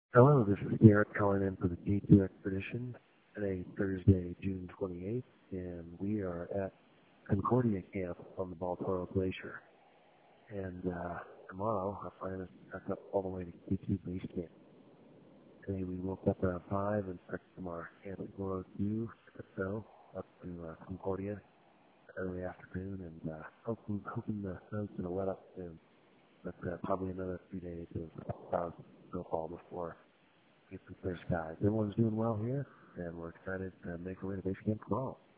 Hello, this is Garrett calling in for the D2 Expedition. Today, Thursday, June 28th, and we are at Concordia Camp on the Baltoro Glacier. And tomorrow, our plan is to trek up all the way to D2 Base Camp. Today, we woke up around 5 and trekked from our camp at Goro 2 up to Concordia early afternoon, and hoping the snow's going to let up soon. But probably another 3 days of clouds and snowfall before we get some clear skies. Everyone's doing well here, and we're excited to make our way to base camp tomorrow.